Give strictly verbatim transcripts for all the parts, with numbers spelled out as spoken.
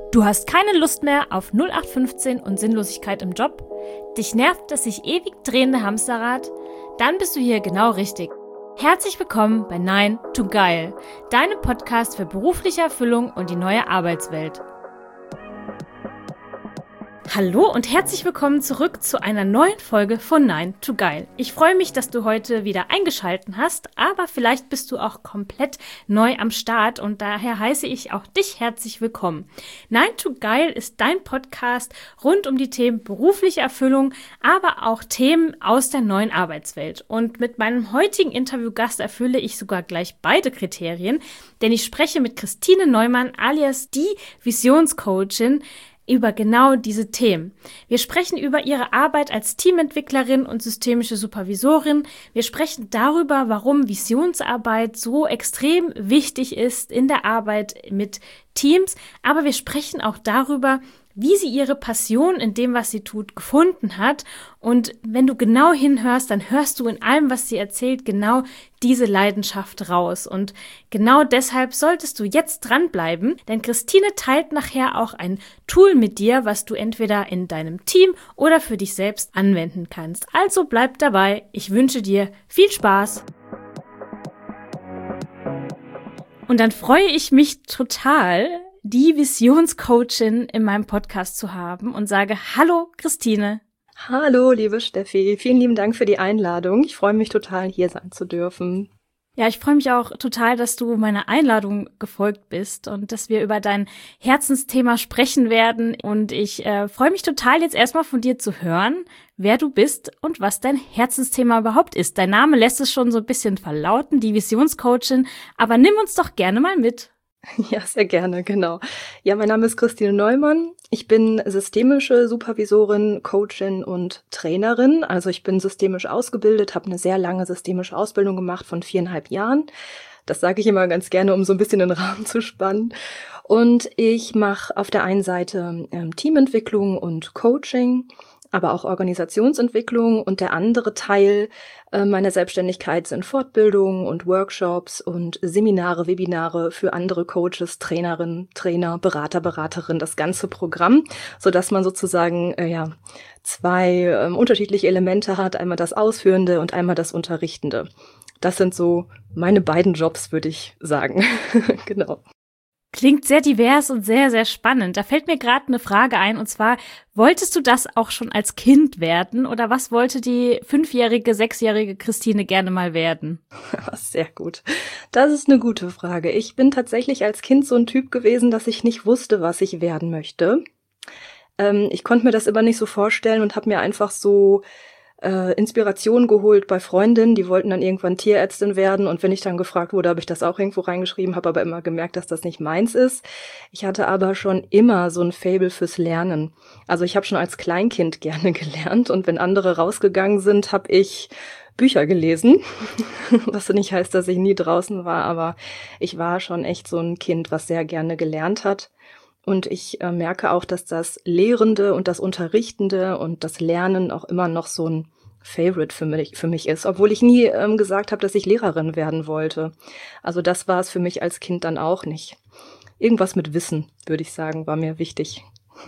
Du hast keine Lust mehr auf null acht fünfzehn und Sinnlosigkeit im Job? Dich nervt das sich ewig drehende Hamsterrad? Dann bist du hier genau richtig. Herzlich willkommen bei Nine to Geil, deinem Podcast für berufliche Erfüllung und die neue Arbeitswelt. Hallo und herzlich willkommen zurück zu einer neuen Folge von Nine to Geil. Ich freue mich, dass du heute wieder eingeschaltet hast, aber vielleicht bist du auch komplett neu am Start und daher heiße ich auch dich herzlich willkommen. Nine to Geil ist dein Podcast rund um die Themen berufliche Erfüllung, aber auch Themen aus der neuen Arbeitswelt. Und mit meinem heutigen Interviewgast erfülle ich sogar gleich beide Kriterien, denn ich spreche mit Christine Neumann alias die Visionscoachin über genau diese Themen. Wir sprechen über ihre Arbeit als Teamentwicklerin und systemische Supervisorin. Wir sprechen darüber, warum Visionsarbeit so extrem wichtig ist in der Arbeit mit Teams. Aber wir sprechen auch darüber, wie sie ihre Passion in dem, was sie tut, gefunden hat. Und wenn du genau hinhörst, dann hörst du in allem, was sie erzählt, genau diese Leidenschaft raus. Und genau deshalb solltest du jetzt dranbleiben, denn Christine teilt nachher auch ein Tool mit dir, was du entweder in deinem Team oder für dich selbst anwenden kannst. Also bleib dabei. Ich wünsche dir viel Spaß. Und dann freue ich mich total, die Visionscoachin in meinem Podcast zu haben und sage Hallo Christine. Hallo liebe Steffi, vielen lieben Dank für die Einladung. Ich freue mich total, hier sein zu dürfen. Ja, ich freue mich auch total, dass du meiner Einladung gefolgt bist und dass wir über dein Herzensthema sprechen werden. Und ich äh, freue mich total, jetzt erstmal von dir zu hören, wer du bist und was dein Herzensthema überhaupt ist. Dein Name lässt es schon so ein bisschen verlauten, die Visionscoachin, aber nimm uns doch gerne mal mit. Ja, sehr gerne, genau. Ja, mein Name ist Christine Neumann. Ich bin systemische Supervisorin, Coachin und Trainerin. Also ich bin systemisch ausgebildet, habe eine sehr lange systemische Ausbildung gemacht von viereinhalb Jahren. Das sage ich immer ganz gerne, um so ein bisschen den Rahmen zu spannen. Und ich mache auf der einen Seite ähm, Teamentwicklung und Coaching, aber auch Organisationsentwicklung, und der andere Teil äh, meiner Selbstständigkeit sind Fortbildungen und Workshops und Seminare, Webinare für andere Coaches, Trainerinnen, Trainer, Berater, Beraterinnen, das ganze Programm, so dass man sozusagen äh, ja zwei äh, unterschiedliche Elemente hat, einmal das Ausführende und einmal das Unterrichtende. Das sind so meine beiden Jobs, würde ich sagen. Genau. Klingt sehr divers und sehr, sehr spannend. Da fällt mir gerade eine Frage ein, und zwar, wolltest du das auch schon als Kind werden oder was wollte die fünfjährige, sechsjährige Christine gerne mal werden? Sehr gut. Das ist eine gute Frage. Ich bin tatsächlich als Kind so ein Typ gewesen, dass ich nicht wusste, was ich werden möchte. Ähm, ich konnte mir das immer nicht so vorstellen und habe mir einfach so Äh, Inspiration geholt bei Freundinnen, die wollten dann irgendwann Tierärztin werden, und wenn ich dann gefragt wurde, habe ich das auch irgendwo reingeschrieben, habe aber immer gemerkt, dass das nicht meins ist. Ich hatte aber schon immer so ein Faible fürs Lernen. Also ich habe schon als Kleinkind gerne gelernt, und wenn andere rausgegangen sind, habe ich Bücher gelesen, was nicht heißt, dass ich nie draußen war, aber ich war schon echt so ein Kind, was sehr gerne gelernt hat. Und ich äh, merke auch, dass das Lehrende und das Unterrichtende und das Lernen auch immer noch so ein Favorite für mich, für mich ist, obwohl ich nie ähm, gesagt habe, dass ich Lehrerin werden wollte. Also das war es für mich als Kind dann auch nicht. Irgendwas mit Wissen, würde ich sagen, war mir wichtig.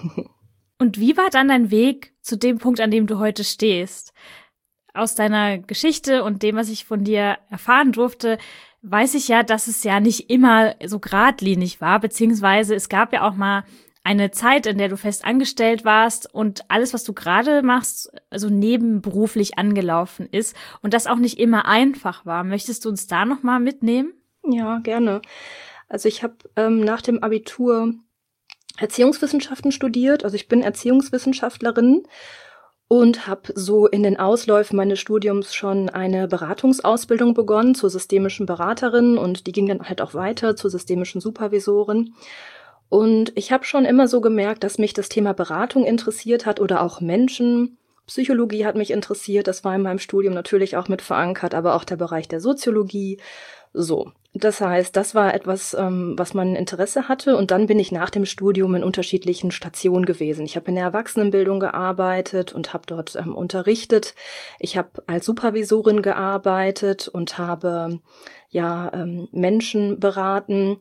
Und wie war dann dein Weg zu dem Punkt, an dem du heute stehst? Aus deiner Geschichte und dem, was ich von dir erfahren durfte, weiß ich ja, dass es ja nicht immer so geradlinig war, beziehungsweise es gab ja auch mal eine Zeit, in der du fest angestellt warst und alles, was du gerade machst, also nebenberuflich angelaufen ist und das auch nicht immer einfach war. Möchtest du uns da nochmal mitnehmen? Ja, gerne. Also ich habe ähm, nach dem Abitur Erziehungswissenschaften studiert, also ich bin Erziehungswissenschaftlerin und habe so in den Ausläufen meines Studiums schon eine Beratungsausbildung begonnen zur systemischen Beraterin, und die ging dann halt auch weiter zur systemischen Supervisorin. Und ich habe schon immer so gemerkt, dass mich das Thema Beratung interessiert hat oder auch Menschen. Psychologie hat mich interessiert, das war in meinem Studium natürlich auch mit verankert, aber auch der Bereich der Soziologie. So, das heißt, das war etwas, ähm, was mein Interesse hatte, und dann bin ich nach dem Studium in unterschiedlichen Stationen gewesen. Ich habe in der Erwachsenenbildung gearbeitet und habe dort ähm, unterrichtet. Ich habe als Supervisorin gearbeitet und habe ja ähm, Menschen beraten.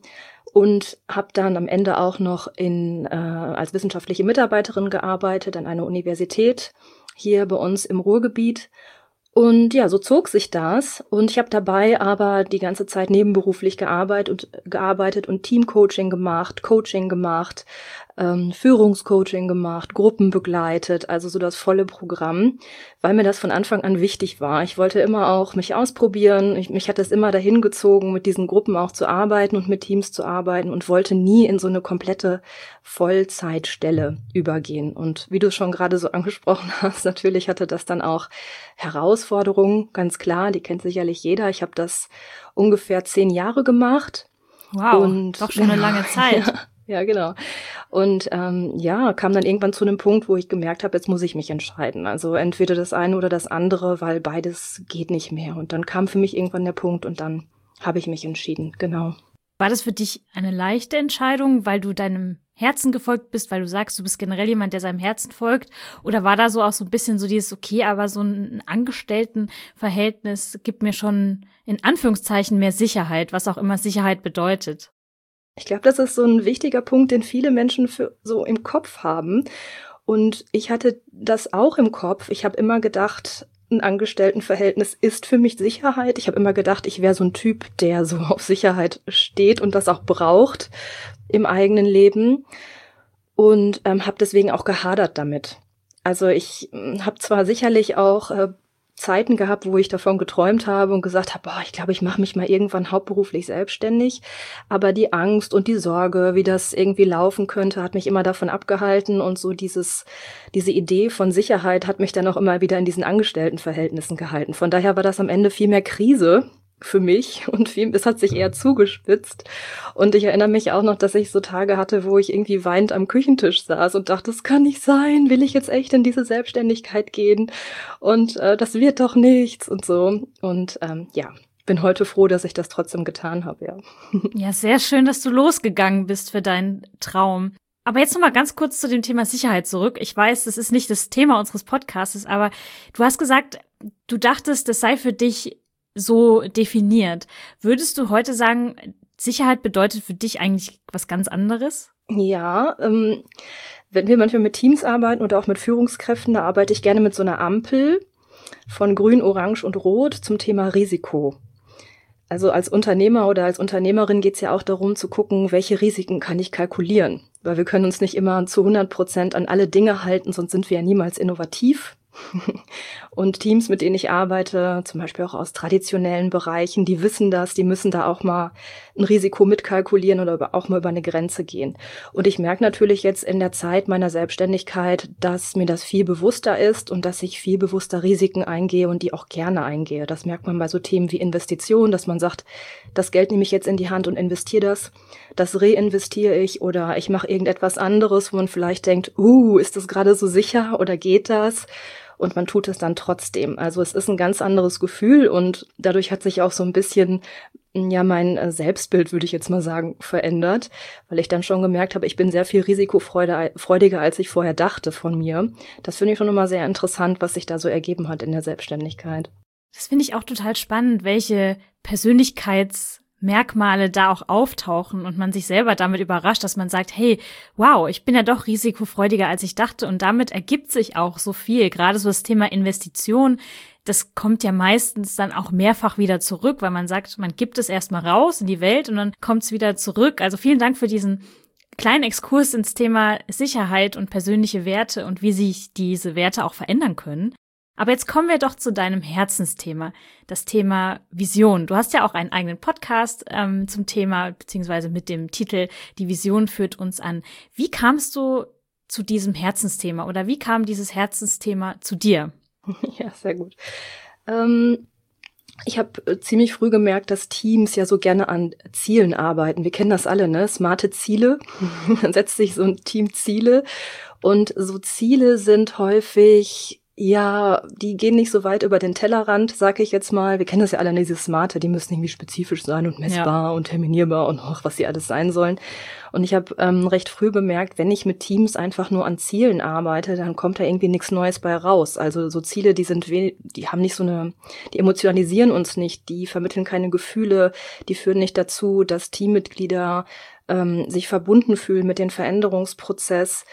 und habe dann am Ende auch noch in äh, als wissenschaftliche Mitarbeiterin gearbeitet an einer Universität hier bei uns im Ruhrgebiet. Und ja, so zog sich das. Und ich habe dabei aber die ganze Zeit nebenberuflich gearbeitet und, gearbeitet und Teamcoaching gemacht, Coaching gemacht, ähm, Führungscoaching gemacht, Gruppen begleitet, also so das volle Programm, weil mir das von Anfang an wichtig war. Ich wollte immer auch mich ausprobieren. Ich, mich hat das immer dahin gezogen, mit diesen Gruppen auch zu arbeiten und mit Teams zu arbeiten und wollte nie in so eine komplette Vollzeitstelle übergehen. Und wie du es schon gerade so angesprochen hast, natürlich hatte das dann auch Herausforderungen, ganz klar, die kennt sicherlich jeder. Ich habe das ungefähr zehn Jahre gemacht. Wow, und, doch schon eine lange Zeit. Ja, ja, genau. Und ähm, ja, kam dann irgendwann zu einem Punkt, wo ich gemerkt habe, jetzt muss ich mich entscheiden. Also entweder das eine oder das andere, weil beides geht nicht mehr. Und dann kam für mich irgendwann der Punkt und dann habe ich mich entschieden, genau. War das für dich eine leichte Entscheidung, weil du deinem Herzen gefolgt bist, weil du sagst, du bist generell jemand, der seinem Herzen folgt? Oder war da so auch so ein bisschen so dieses, okay, aber so ein Angestelltenverhältnis gibt mir schon in Anführungszeichen mehr Sicherheit, was auch immer Sicherheit bedeutet? Ich glaube, das ist so ein wichtiger Punkt, den viele Menschen für so im Kopf haben. Und ich hatte das auch im Kopf. Ich habe immer gedacht, ein Angestelltenverhältnis ist für mich Sicherheit. Ich habe immer gedacht, ich wäre so ein Typ, der so auf Sicherheit steht und das auch braucht im eigenen Leben. Und ähm, habe deswegen auch gehadert damit. Also ich habe zwar sicherlich auch äh, Zeiten gehabt, wo ich davon geträumt habe und gesagt habe, boah, ich glaube, ich mache mich mal irgendwann hauptberuflich selbstständig. Aber die Angst und die Sorge, wie das irgendwie laufen könnte, hat mich immer davon abgehalten. Und so dieses, diese Idee von Sicherheit hat mich dann auch immer wieder in diesen Angestelltenverhältnissen gehalten. Von daher war das am Ende viel mehr Krise für mich und viel, es hat sich eher zugespitzt. Und ich erinnere mich auch noch, dass ich so Tage hatte, wo ich irgendwie weinend am Küchentisch saß und dachte, das kann nicht sein, will ich jetzt echt in diese Selbstständigkeit gehen? Und äh, das wird doch nichts und so. Und ähm, ja, bin heute froh, dass ich das trotzdem getan habe, ja. Ja, sehr schön, dass du losgegangen bist für deinen Traum. Aber jetzt noch mal ganz kurz zu dem Thema Sicherheit zurück. Ich weiß, das ist nicht das Thema unseres Podcasts, aber du hast gesagt, du dachtest, das sei für dich so definiert. Würdest du heute sagen, Sicherheit bedeutet für dich eigentlich was ganz anderes? Ja, ähm, wenn wir manchmal mit Teams arbeiten oder auch mit Führungskräften, da arbeite ich gerne mit so einer Ampel von Grün, Orange und Rot zum Thema Risiko. Also als Unternehmer oder als Unternehmerin geht es ja auch darum zu gucken, welche Risiken kann ich kalkulieren. Weil wir können uns nicht immer zu hundert Prozent an alle Dinge halten, sonst sind wir ja niemals innovativ. Und Teams, mit denen ich arbeite, zum Beispiel auch aus traditionellen Bereichen, die wissen das, die müssen da auch mal ein Risiko mitkalkulieren oder auch mal über eine Grenze gehen. Und ich merke natürlich jetzt in der Zeit meiner Selbstständigkeit, dass mir das viel bewusster ist und dass ich viel bewusster Risiken eingehe und die auch gerne eingehe. Das merkt man bei so Themen wie Investition, dass man sagt, das Geld nehme ich jetzt in die Hand und investiere das. Das reinvestiere ich oder ich mache irgendetwas anderes, wo man vielleicht denkt, uh, ist das gerade so sicher oder geht das? Und man tut es dann trotzdem. Also es ist ein ganz anderes Gefühl und dadurch hat sich auch so ein bisschen, ja, mein Selbstbild, würde ich jetzt mal sagen, verändert, weil ich dann schon gemerkt habe, ich bin sehr viel risikofreudiger, als ich vorher dachte von mir. Das finde ich schon immer sehr interessant, was sich da so ergeben hat in der Selbstständigkeit. Das finde ich auch total spannend, welche Persönlichkeitsmerkmale da auch auftauchen und man sich selber damit überrascht, dass man sagt, hey, wow, ich bin ja doch risikofreudiger, als ich dachte und damit ergibt sich auch so viel. Gerade so das Thema Investition, das kommt ja meistens dann auch mehrfach wieder zurück, weil man sagt, man gibt es erstmal raus in die Welt und dann kommt es wieder zurück. Also vielen Dank für diesen kleinen Exkurs ins Thema Sicherheit und persönliche Werte und wie sich diese Werte auch verändern können. Aber jetzt kommen wir doch zu deinem Herzensthema, das Thema Vision. Du hast ja auch einen eigenen Podcast ähm, zum Thema, beziehungsweise mit dem Titel Die Vision führt uns an. Wie kamst du zu diesem Herzensthema oder wie kam dieses Herzensthema zu dir? Ja, sehr gut. Ähm, ich habe ziemlich früh gemerkt, dass Teams ja so gerne an Zielen arbeiten. Wir kennen das alle, ne? Smarte Ziele. Dann setzt sich so ein Team Ziele und so Ziele sind häufig, ja, die gehen nicht so weit über den Tellerrand, sage ich jetzt mal. Wir kennen das ja alle, diese Smarte, die müssen irgendwie spezifisch sein und messbar ja. und terminierbar und auch, was sie alles sein sollen. Und ich habe ähm, recht früh bemerkt, wenn ich mit Teams einfach nur an Zielen arbeite, dann kommt da irgendwie nichts Neues bei raus. Also so Ziele, die sind, we- die haben nicht so eine, die emotionalisieren uns nicht, die vermitteln keine Gefühle, die führen nicht dazu, dass Teammitglieder ähm, sich verbunden fühlen mit dem Veränderungsprozess.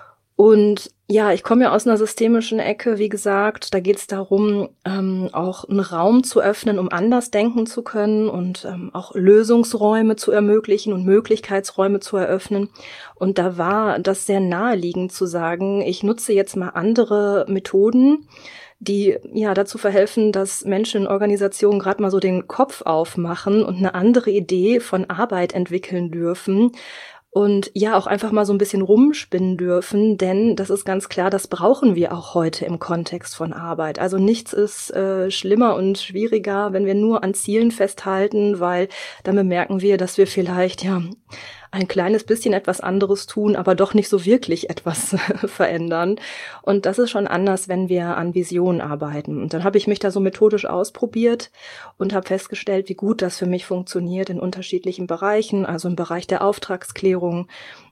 Und ja, ich komme ja aus einer systemischen Ecke, wie gesagt, da geht es darum, ähm, auch einen Raum zu öffnen, um anders denken zu können und ähm, auch Lösungsräume zu ermöglichen und Möglichkeitsräume zu eröffnen. Und da war das sehr naheliegend zu sagen, ich nutze jetzt mal andere Methoden, die ja dazu verhelfen, dass Menschen in Organisationen gerade mal so den Kopf aufmachen und eine andere Idee von Arbeit entwickeln dürfen. Und ja, auch einfach mal so ein bisschen rumspinnen dürfen, denn das ist ganz klar, das brauchen wir auch heute im Kontext von Arbeit. Also nichts ist äh, schlimmer und schwieriger, wenn wir nur an Zielen festhalten, weil dann bemerken wir, dass wir vielleicht ja ein kleines bisschen etwas anderes tun, aber doch nicht so wirklich etwas verändern. Und das ist schon anders, wenn wir an Visionen arbeiten. Und dann habe ich mich da so methodisch ausprobiert und habe festgestellt, wie gut das für mich funktioniert in unterschiedlichen Bereichen, also im Bereich der Auftragsklärung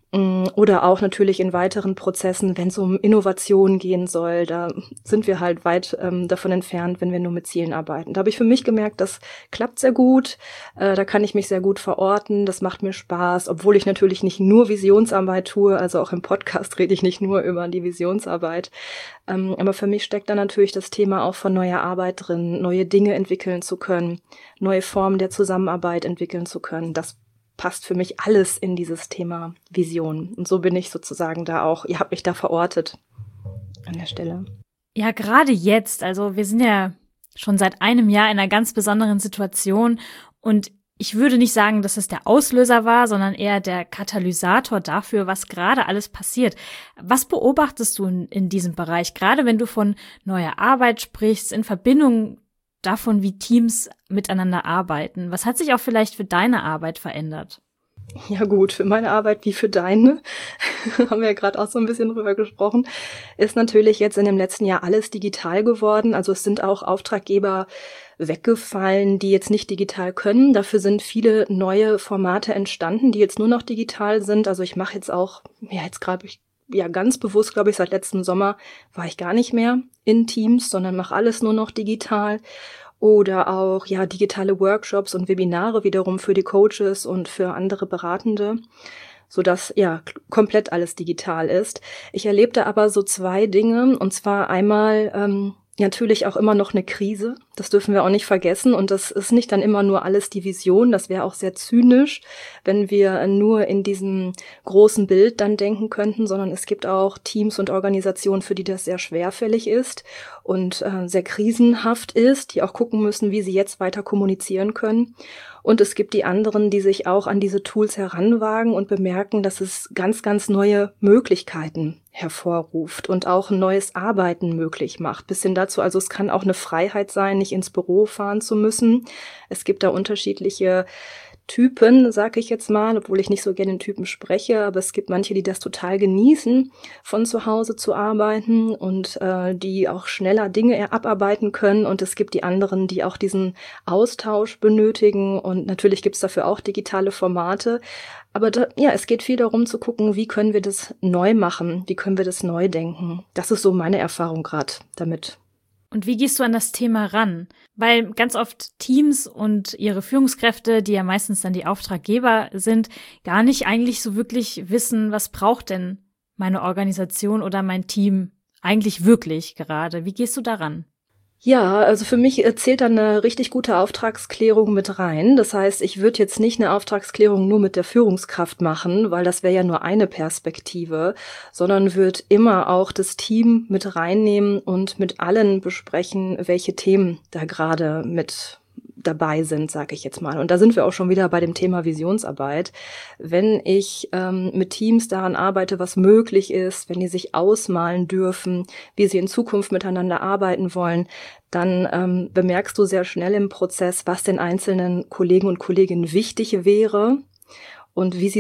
oder auch natürlich in weiteren Prozessen, wenn es um Innovation gehen soll. Da sind wir halt weit ähm, davon entfernt, wenn wir nur mit Zielen arbeiten. Da habe ich für mich gemerkt, das klappt sehr gut. Äh, da kann ich mich sehr gut verorten. Das macht mir Spaß, obwohl ich natürlich nicht nur Visionsarbeit tue. Also auch im Podcast rede ich nicht nur über die Visionsarbeit. Ähm, aber für mich steckt da natürlich das Thema auch von neuer Arbeit drin, neue Dinge entwickeln zu können, neue Formen der Zusammenarbeit entwickeln zu können. Das passt für mich alles in dieses Thema Vision. Und so bin ich sozusagen da auch, ihr habt mich da verortet an der Stelle. Ja, gerade jetzt, also wir sind ja schon seit einem Jahr in einer ganz besonderen Situation und ich würde nicht sagen, dass es der Auslöser war, sondern eher der Katalysator dafür, was gerade alles passiert. Was beobachtest du in, in diesem Bereich, gerade wenn du von neuer Arbeit sprichst, in Verbindung davon, wie Teams miteinander arbeiten? Was hat sich auch vielleicht für deine Arbeit verändert? Ja gut, für meine Arbeit wie für deine, haben wir ja gerade auch so ein bisschen drüber gesprochen, ist natürlich jetzt in dem letzten Jahr alles digital geworden. Also es sind auch Auftraggeber weggefallen, die jetzt nicht digital können. Dafür sind viele neue Formate entstanden, die jetzt nur noch digital sind. Also ich mache jetzt auch, ja jetzt gerade ich ja ganz bewusst, glaube ich, seit letztem Sommer war ich gar nicht mehr in Teams, sondern mache alles nur noch digital. Oder auch ja digitale Workshops und Webinare wiederum für die Coaches und für andere Beratende, sodass ja komplett alles digital ist. Ich erlebte aber so zwei Dinge, und zwar einmal ähm, natürlich auch immer noch eine Krise, das dürfen wir auch nicht vergessen, und das ist nicht dann immer nur alles die Vision, das wäre auch sehr zynisch, wenn wir nur in diesem großen Bild dann denken könnten, sondern es gibt auch Teams und Organisationen, für die das sehr schwerfällig ist und äh, sehr krisenhaft ist, die auch gucken müssen, wie sie jetzt weiter kommunizieren können. Und es gibt die anderen, die sich auch an diese Tools heranwagen und bemerken, dass es ganz, ganz neue Möglichkeiten hervorruft und auch ein neues Arbeiten möglich macht. Bis hin dazu, also es kann auch eine Freiheit sein, nicht ins Büro fahren zu müssen. Es gibt da unterschiedliche Typen, sage ich jetzt mal, obwohl ich nicht so gerne in Typen spreche, aber es gibt manche, die das total genießen, von zu Hause zu arbeiten und äh, die auch schneller Dinge abarbeiten können, und es gibt die anderen, die auch diesen Austausch benötigen, und natürlich gibt es dafür auch digitale Formate, aber da, ja, es geht viel darum zu gucken, wie können wir das neu machen, wie können wir das neu denken. Das ist so meine Erfahrung gerade damit. Und wie gehst du an das Thema ran? Weil ganz oft Teams und ihre Führungskräfte, die ja meistens dann die Auftraggeber sind, gar nicht eigentlich so wirklich wissen, was braucht denn meine Organisation oder mein Team eigentlich wirklich gerade? Wie gehst du daran? Ja, also für mich zählt da eine richtig gute Auftragsklärung mit rein. Das heißt, ich würde jetzt nicht eine Auftragsklärung nur mit der Führungskraft machen, weil das wäre ja nur eine Perspektive, sondern würde immer auch das Team mit reinnehmen und mit allen besprechen, welche Themen da gerade mit dabei sind, sage ich jetzt mal. Und da sind wir auch schon wieder bei dem Thema Visionsarbeit. Wenn ich ähm, mit Teams daran arbeite, was möglich ist, wenn die sich ausmalen dürfen, wie sie in Zukunft miteinander arbeiten wollen, dann ähm, bemerkst du sehr schnell im Prozess, was den einzelnen Kollegen und Kolleginnen wichtig wäre und wie sie sich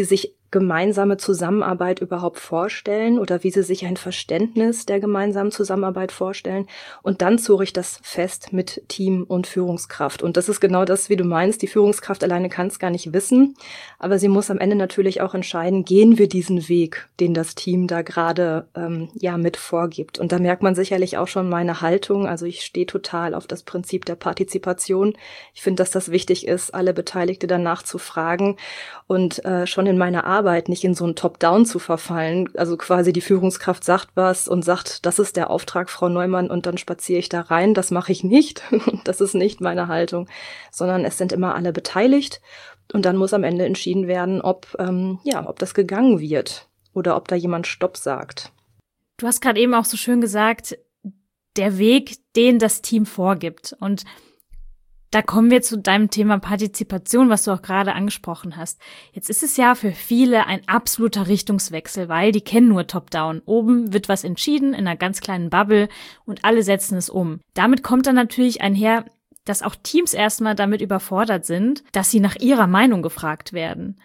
gemeinsame Zusammenarbeit überhaupt vorstellen oder wie sie sich ein Verständnis der gemeinsamen Zusammenarbeit vorstellen. Und dann zurre ich das fest mit Team und Führungskraft. Und das ist genau das, wie du meinst. Die Führungskraft alleine kann es gar nicht wissen, aber sie muss am Ende natürlich auch entscheiden, gehen wir diesen Weg, den das Team da gerade ähm, ja mit vorgibt. Und da merkt man sicherlich auch schon meine Haltung. Also ich stehe total auf das Prinzip der Partizipation. Ich finde, dass das wichtig ist, alle Beteiligte danach zu fragen und äh, schon in meiner Arbeit nicht in so ein Top-Down zu verfallen. Also quasi die Führungskraft sagt was und sagt, das ist der Auftrag, Frau Neumann, und dann spaziere ich da rein. Das mache ich nicht. Das ist nicht meine Haltung, sondern es sind immer alle beteiligt und dann muss am Ende entschieden werden, ob, ähm, ja, ob das gegangen wird oder ob da jemand Stopp sagt. Du hast gerade eben auch so schön gesagt, der Weg, den das Team vorgibt. Und da kommen wir zu deinem Thema Partizipation, was du auch gerade angesprochen hast. Jetzt ist es ja für viele ein absoluter Richtungswechsel, weil die kennen nur Top-Down. Oben wird was entschieden in einer ganz kleinen Bubble und alle setzen es um. Damit kommt dann natürlich einher, dass auch Teams erstmal damit überfordert sind, dass sie nach ihrer Meinung gefragt werden.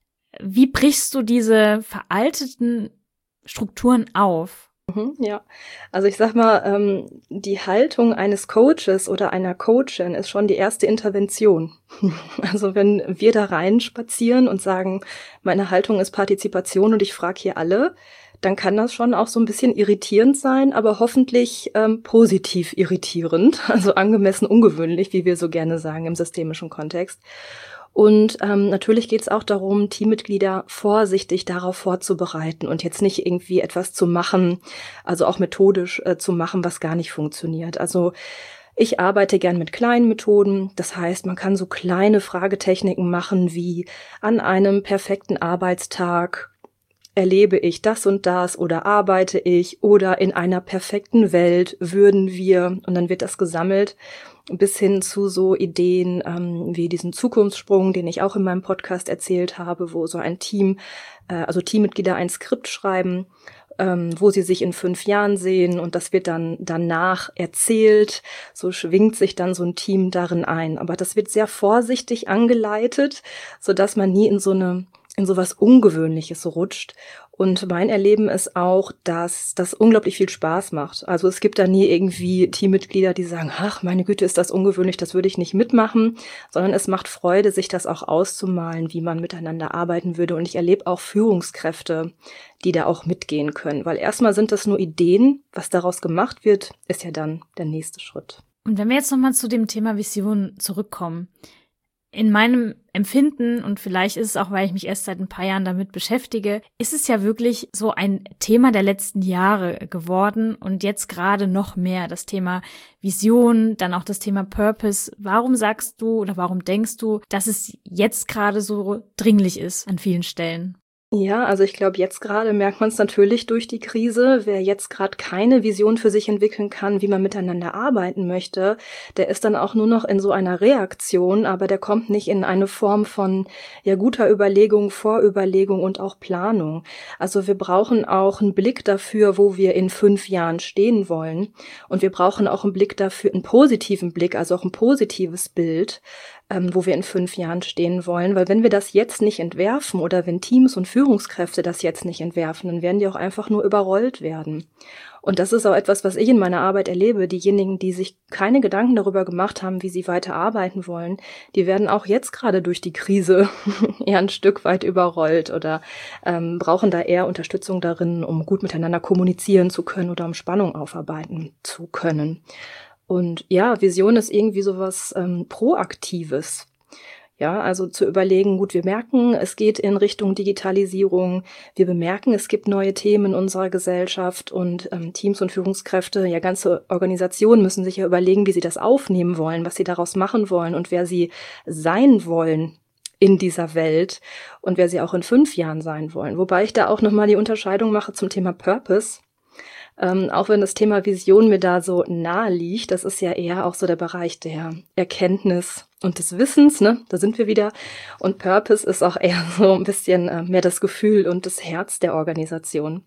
Wie brichst du diese veralteten Strukturen auf? Ja, also ich sag mal, ähm, die Haltung eines Coaches oder einer Coachin ist schon die erste Intervention. Also wenn wir da rein spazieren und sagen, meine Haltung ist Partizipation und ich frage hier alle, dann kann das schon auch so ein bisschen irritierend sein, aber hoffentlich ähm, positiv irritierend, also angemessen ungewöhnlich, wie wir so gerne sagen im systemischen Kontext. Und ähm, natürlich geht es auch darum, Teammitglieder vorsichtig darauf vorzubereiten und jetzt nicht irgendwie etwas zu machen, also auch methodisch äh, zu machen, was gar nicht funktioniert. Also ich arbeite gern mit kleinen Methoden. Das heißt, man kann so kleine Fragetechniken machen wie an einem perfekten Arbeitstag erlebe ich das und das oder arbeite ich oder in einer perfekten Welt würden wir, und dann wird das gesammelt, bis hin zu so Ideen ähm, wie diesen Zukunftssprung, den ich auch in meinem Podcast erzählt habe, wo so ein Team, äh, also Teammitglieder ein Skript schreiben, ähm, wo sie sich in fünf Jahren sehen und das wird dann danach erzählt. So schwingt sich dann so ein Team darin ein. Aber das wird sehr vorsichtig angeleitet, sodass man nie in so eine in sowas Ungewöhnliches rutscht. Und mein Erleben ist auch, dass das unglaublich viel Spaß macht. Also es gibt da nie irgendwie Teammitglieder, die sagen, ach, meine Güte, ist das ungewöhnlich, das würde ich nicht mitmachen, sondern es macht Freude, sich das auch auszumalen, wie man miteinander arbeiten würde. Und ich erlebe auch Führungskräfte, die da auch mitgehen können. Weil erstmal sind das nur Ideen, was daraus gemacht wird, ist ja dann der nächste Schritt. Und wenn wir jetzt nochmal zu dem Thema Vision zurückkommen, in meinem Empfinden, und vielleicht ist es auch, weil ich mich erst seit ein paar Jahren damit beschäftige, ist es ja wirklich so ein Thema der letzten Jahre geworden und jetzt gerade noch mehr das Thema Vision, dann auch das Thema Purpose. Warum sagst du oder warum denkst du, dass es jetzt gerade so dringlich ist an vielen Stellen? Ja, also ich glaube, jetzt gerade merkt man es natürlich durch die Krise. Wer jetzt gerade keine Vision für sich entwickeln kann, wie man miteinander arbeiten möchte, der ist dann auch nur noch in so einer Reaktion, aber der kommt nicht in eine Form von ja guter Überlegung, Vorüberlegung und auch Planung. Also wir brauchen auch einen Blick dafür, wo wir in fünf Jahren stehen wollen. Und wir brauchen auch einen Blick dafür, einen positiven Blick, also auch ein positives Bild, ähm, wo wir in fünf Jahren stehen wollen. Weil wenn wir das jetzt nicht entwerfen oder wenn Teams und Führungskräfte das jetzt nicht entwerfen, dann werden die auch einfach nur überrollt werden. Und das ist auch etwas, was ich in meiner Arbeit erlebe. Diejenigen, die sich keine Gedanken darüber gemacht haben, wie sie weiter arbeiten wollen, die werden auch jetzt gerade durch die Krise eher ein Stück weit überrollt oder ähm, brauchen da eher Unterstützung darin, um gut miteinander kommunizieren zu können oder um Spannung aufarbeiten zu können. Und ja, Vision ist irgendwie sowas ähm, Proaktives. Ja, also zu überlegen, gut, wir merken, es geht in Richtung Digitalisierung. Wir bemerken, es gibt neue Themen in unserer Gesellschaft und ähm, Teams und Führungskräfte, ja ganze Organisationen müssen sich ja überlegen, wie sie das aufnehmen wollen, was sie daraus machen wollen und wer sie sein wollen in dieser Welt und wer sie auch in fünf Jahren sein wollen. Wobei ich da auch nochmal die Unterscheidung mache zum Thema Purpose. Ähm, auch wenn das Thema Vision mir da so nahe liegt, das ist ja eher auch so der Bereich der Erkenntnis und des Wissens, ne? Da sind wir wieder. Und Purpose ist auch eher so ein bisschen äh, mehr das Gefühl und das Herz der Organisation.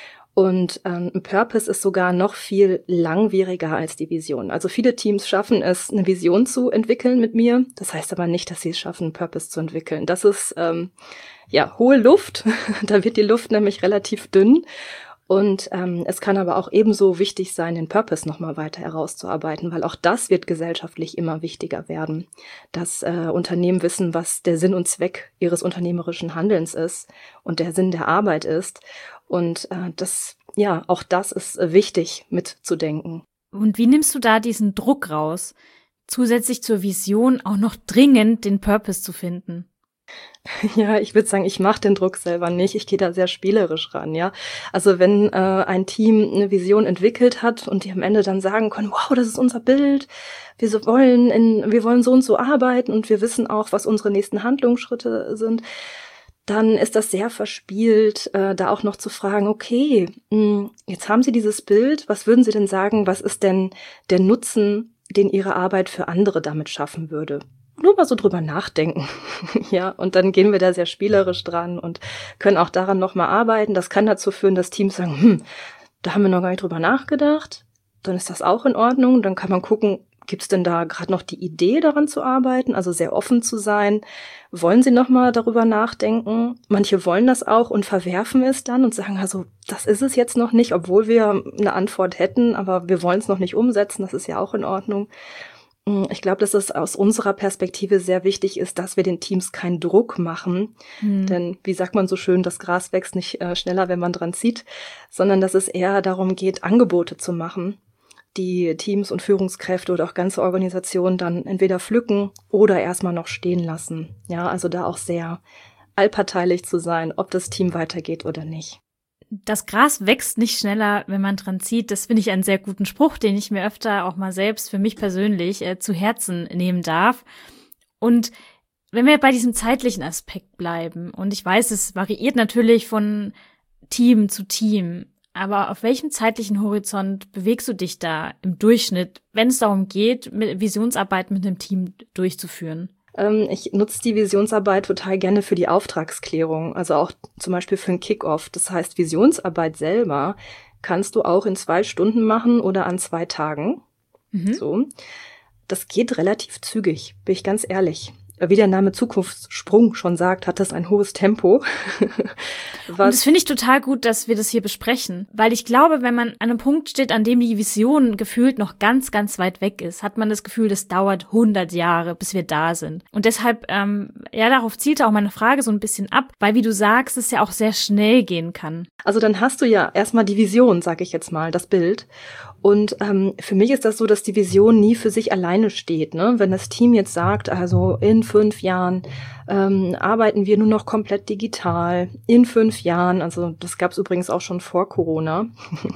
Und ähm, ein Purpose ist sogar noch viel langwieriger als die Vision. Also viele Teams schaffen es, eine Vision zu entwickeln mit mir. Das heißt aber nicht, dass sie es schaffen, einen Purpose zu entwickeln. Das ist ähm, ja, hohe Luft. Da wird die Luft nämlich relativ dünn. Und ähm, es kann aber auch ebenso wichtig sein, den Purpose nochmal weiter herauszuarbeiten, weil auch das wird gesellschaftlich immer wichtiger werden, dass äh, Unternehmen wissen, was der Sinn und Zweck ihres unternehmerischen Handelns ist und der Sinn der Arbeit ist. Und äh, das, ja, auch das ist äh, wichtig mitzudenken. Und wie nimmst du da diesen Druck raus, zusätzlich zur Vision auch noch dringend den Purpose zu finden? Ja, ich würde sagen, ich mache den Druck selber nicht. Ich gehe da sehr spielerisch ran, ja. Also wenn äh, ein Team eine Vision entwickelt hat und die am Ende dann sagen können, wow, das ist unser Bild, wir so wollen in, wir wollen so und so arbeiten und wir wissen auch, was unsere nächsten Handlungsschritte sind, dann ist das sehr verspielt, äh, da auch noch zu fragen, okay, mh, jetzt haben Sie dieses Bild, was würden Sie denn sagen, was ist denn der Nutzen, den Ihre Arbeit für andere damit schaffen würde? Nur mal so drüber nachdenken. Ja, und dann gehen wir da sehr spielerisch dran und können auch daran nochmal arbeiten. Das kann dazu führen, dass Teams sagen, hm, da haben wir noch gar nicht drüber nachgedacht. Dann ist das auch in Ordnung. Dann kann man gucken, gibt es denn da gerade noch die Idee, daran zu arbeiten? Also sehr offen zu sein. Wollen Sie nochmal darüber nachdenken? Manche wollen das auch und verwerfen es dann und sagen, also das ist es jetzt noch nicht, obwohl wir eine Antwort hätten, aber wir wollen es noch nicht umsetzen. Das ist ja auch in Ordnung. Ich glaube, dass es aus unserer Perspektive sehr wichtig ist, dass wir den Teams keinen Druck machen. Mhm. Denn, wie sagt man so schön, das Gras wächst nicht äh, schneller, wenn man dran zieht, sondern dass es eher darum geht, Angebote zu machen, die Teams und Führungskräfte oder auch ganze Organisationen dann entweder pflücken oder erstmal noch stehen lassen. Ja, also da auch sehr allparteilich zu sein, ob das Team weitergeht oder nicht. Das Gras wächst nicht schneller, wenn man dran zieht. Das finde ich einen sehr guten Spruch, den ich mir öfter auch mal selbst für mich persönlich äh, zu Herzen nehmen darf. Und wenn wir bei diesem zeitlichen Aspekt bleiben, und ich weiß, es variiert natürlich von Team zu Team, aber auf welchem zeitlichen Horizont bewegst du dich da im Durchschnitt, wenn es darum geht, Visionsarbeit mit einem Team durchzuführen? Ich nutze die Visionsarbeit total gerne für die Auftragsklärung, also auch zum Beispiel für einen Kick-Off. Das heißt, Visionsarbeit selber kannst du auch in zwei Stunden machen oder an zwei Tagen. Mhm. So, das geht relativ zügig, bin ich ganz ehrlich. Wie der Name Zukunftssprung schon sagt, hat das ein hohes Tempo. Was Und das finde ich total gut, dass wir das hier besprechen. Weil ich glaube, wenn man an einem Punkt steht, an dem die Vision gefühlt noch ganz, ganz weit weg ist, hat man das Gefühl, das dauert hundert Jahre, bis wir da sind. Und deshalb, ähm, ja, darauf zielte auch meine Frage so ein bisschen ab, weil, wie du sagst, es ja auch sehr schnell gehen kann. Also dann hast du ja erstmal die Vision, sag ich jetzt mal, das Bild. Und ähm, für mich ist das so, dass die Vision nie für sich alleine steht, ne? Wenn das Team jetzt sagt, also in fünf Jahren ähm, arbeiten wir nur noch komplett digital, in fünf Jahren, also das gab es übrigens auch schon vor Corona,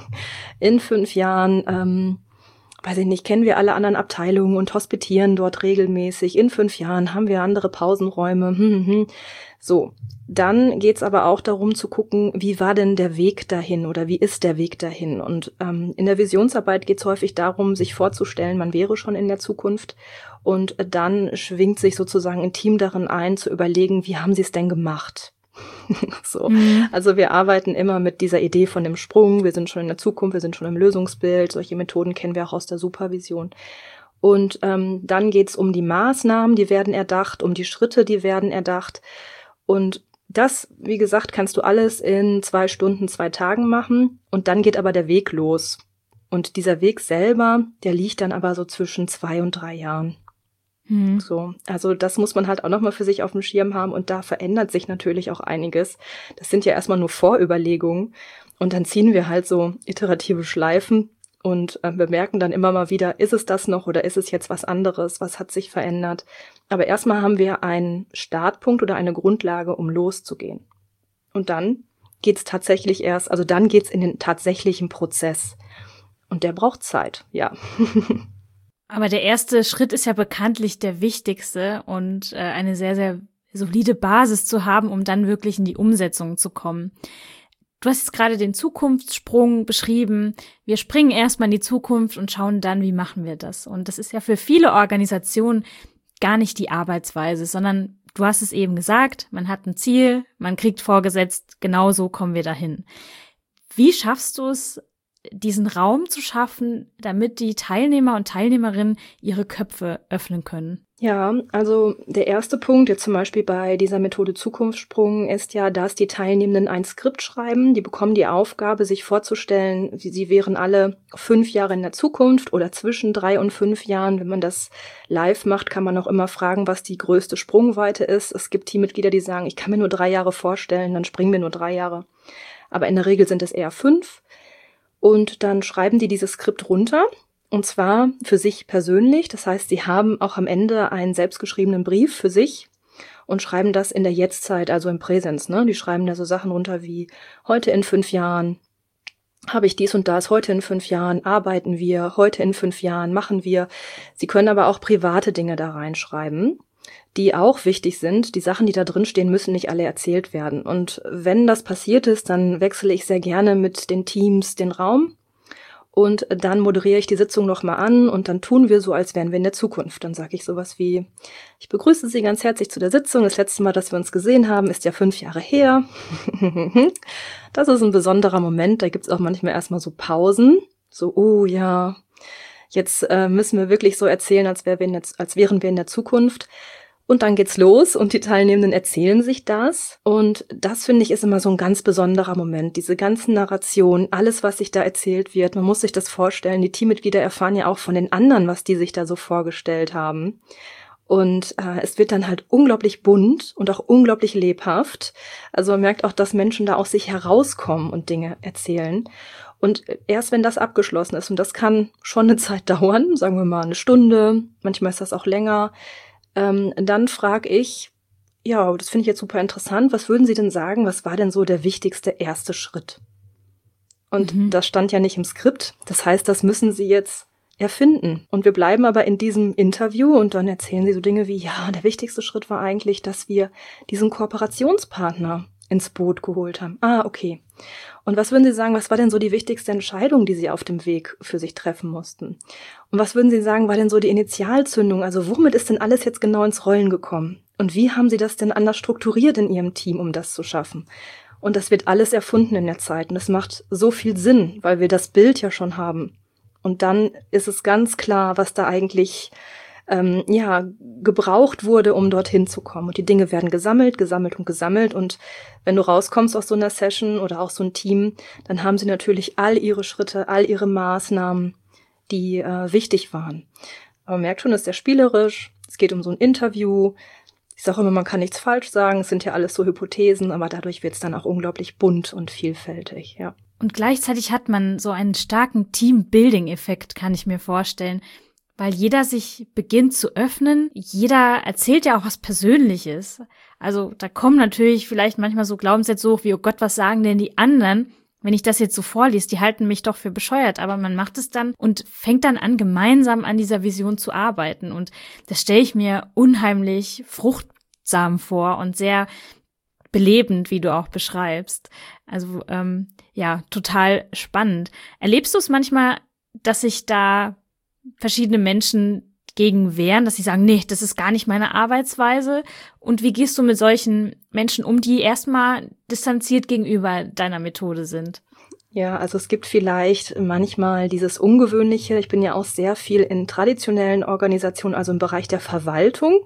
in fünf Jahren, ähm, weiß ich nicht, kennen wir alle anderen Abteilungen und hospitieren dort regelmäßig, in fünf Jahren haben wir andere Pausenräume, hm, hm, hm. So, dann geht's aber auch darum zu gucken, wie war denn der Weg dahin oder wie ist der Weg dahin? Und ähm, in der Visionsarbeit geht's häufig darum, sich vorzustellen, man wäre schon in der Zukunft und dann schwingt sich sozusagen ein Team darin ein, zu überlegen, wie haben sie es denn gemacht? So, mhm. Also wir arbeiten immer mit dieser Idee von dem Sprung, wir sind schon in der Zukunft, wir sind schon im Lösungsbild, solche Methoden kennen wir auch aus der Supervision. Und ähm, dann geht's um die Maßnahmen, die werden erdacht, um die Schritte, die werden erdacht. Und das, wie gesagt, kannst du alles in zwei Stunden, zwei Tagen machen. Und dann geht aber der Weg los. Und dieser Weg selber, der liegt dann aber so zwischen zwei und drei Jahren. Hm. So, also das muss man halt auch nochmal für sich auf dem Schirm haben. Und da verändert sich natürlich auch einiges. Das sind ja erstmal nur Vorüberlegungen. Und dann ziehen wir halt so iterative Schleifen. Und äh, wir merken dann immer mal wieder, ist es das noch oder ist es jetzt was anderes? Was hat sich verändert? Aber erstmal haben wir einen Startpunkt oder eine Grundlage, um loszugehen. Und dann geht's tatsächlich erst, also dann geht's in den tatsächlichen Prozess. Und der braucht Zeit, ja. Aber der erste Schritt ist ja bekanntlich der wichtigste und äh, eine sehr, sehr solide Basis zu haben, um dann wirklich in die Umsetzung zu kommen. Du hast jetzt gerade den Zukunftssprung beschrieben. Wir springen erstmal in die Zukunft und schauen dann, wie machen wir das. Und das ist ja für viele Organisationen gar nicht die Arbeitsweise, sondern du hast es eben gesagt, man hat ein Ziel, man kriegt vorgesetzt, genau so kommen wir dahin. Wie schaffst du es, diesen Raum zu schaffen, damit die Teilnehmer und Teilnehmerinnen ihre Köpfe öffnen können? Ja, also der erste Punkt, jetzt zum Beispiel bei dieser Methode Zukunftssprung, ist ja, dass die Teilnehmenden ein Skript schreiben. Die bekommen die Aufgabe, sich vorzustellen, sie wären alle fünf Jahre in der Zukunft oder zwischen drei und fünf Jahren. Wenn man das live macht, kann man auch immer fragen, was die größte Sprungweite ist. Es gibt Teammitglieder, die sagen, ich kann mir nur drei Jahre vorstellen, dann springen wir nur drei Jahre. Aber in der Regel sind es eher fünf. Und dann schreiben die dieses Skript runter. Und zwar für sich persönlich. Das heißt, sie haben auch am Ende einen selbstgeschriebenen Brief für sich und schreiben das in der Jetztzeit, also im Präsens. Ne? Die schreiben da so Sachen runter wie, heute in fünf Jahren habe ich dies und das, heute in fünf Jahren arbeiten wir, heute in fünf Jahren machen wir. Sie können aber auch private Dinge da reinschreiben, die auch wichtig sind. Die Sachen, die da drin stehen, müssen nicht alle erzählt werden. Und wenn das passiert ist, dann wechsle ich sehr gerne mit den Teams den Raum. Und dann moderiere ich die Sitzung nochmal an und dann tun wir so, als wären wir in der Zukunft. Dann sage ich sowas wie, ich begrüße Sie ganz herzlich zu der Sitzung. Das letzte Mal, dass wir uns gesehen haben, ist ja fünf Jahre her. Das ist ein besonderer Moment. Da gibt's auch manchmal erstmal so Pausen. So, oh ja, jetzt äh, müssen wir wirklich so erzählen, als, wär wir in der, als wären wir in der Zukunft. Und dann geht's los und die Teilnehmenden erzählen sich das. Und das, finde ich, ist immer so ein ganz besonderer Moment. Diese ganzen Narrationen, alles, was sich da erzählt wird. Man muss sich das vorstellen. Die Teammitglieder erfahren ja auch von den anderen, was die sich da so vorgestellt haben. Und äh, es wird dann halt unglaublich bunt und auch unglaublich lebhaft. Also man merkt auch, dass Menschen da aus sich herauskommen und Dinge erzählen. Und erst wenn das abgeschlossen ist, und das kann schon eine Zeit dauern, sagen wir mal eine Stunde, manchmal ist das auch länger, Ähm, dann frage ich, ja, das finde ich jetzt super interessant, was würden Sie denn sagen, was war denn so der wichtigste erste Schritt? Und mhm. das stand ja nicht im Skript, das heißt, das müssen Sie jetzt erfinden. Und wir bleiben aber in diesem Interview und dann erzählen Sie so Dinge wie, ja, der wichtigste Schritt war eigentlich, dass wir diesen Kooperationspartner ins Boot geholt haben. Ah, okay. Und was würden Sie sagen, was war denn so die wichtigste Entscheidung, die Sie auf dem Weg für sich treffen mussten? Und was würden Sie sagen, war denn so die Initialzündung? Also womit ist denn alles jetzt genau ins Rollen gekommen? Und wie haben Sie das denn anders strukturiert in Ihrem Team, um das zu schaffen? Und das wird alles erfunden in der Zeit. Und es macht so viel Sinn, weil wir das Bild ja schon haben. Und dann ist es ganz klar, was da eigentlich ähm, ja gebraucht wurde, um dorthin zu kommen. Und die Dinge werden gesammelt, gesammelt und gesammelt. Und wenn du rauskommst aus so einer Session oder auch so ein Team, dann haben sie natürlich all ihre Schritte, all ihre Maßnahmen, die äh, wichtig waren. Aber man merkt schon, es ist sehr spielerisch. Es geht um so ein Interview. Ich sage immer, man kann nichts falsch sagen. Es sind ja alles so Hypothesen, aber dadurch wird es dann auch unglaublich bunt und vielfältig, ja. Und gleichzeitig hat man so einen starken Team-Building-Effekt, kann ich mir vorstellen, weil jeder sich beginnt zu öffnen. Jeder erzählt ja auch was Persönliches. Also da kommen natürlich vielleicht manchmal so Glaubenssätze hoch wie, oh Gott, was sagen denn die anderen, wenn ich das jetzt so vorlese? Die halten mich doch für bescheuert. Aber man macht es dann und fängt dann an, gemeinsam an dieser Vision zu arbeiten. Und das stelle ich mir unheimlich fruchtsam vor und sehr belebend, wie du auch beschreibst. Also ähm, ja, total spannend. Erlebst du es manchmal, dass sich da verschiedene Menschen gegen wehren, dass sie sagen, nee, das ist gar nicht meine Arbeitsweise? Und wie gehst du mit solchen Menschen um, die erstmal distanziert gegenüber deiner Methode sind? Ja, also es gibt vielleicht manchmal dieses Ungewöhnliche. Ich bin ja auch sehr viel in traditionellen Organisationen, also im Bereich der Verwaltung,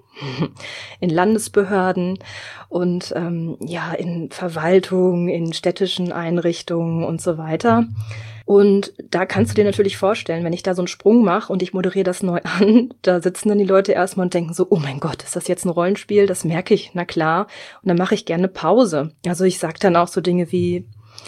in Landesbehörden und ähm, ja in Verwaltung, in städtischen Einrichtungen und so weiter. Und da kannst du dir natürlich vorstellen, wenn ich da so einen Sprung mache und ich moderiere das neu an, da sitzen dann die Leute erstmal und denken so, oh mein Gott, ist das jetzt ein Rollenspiel? Das merke ich, na klar. Und dann mache ich gerne Pause. Also ich sage dann auch so Dinge wie,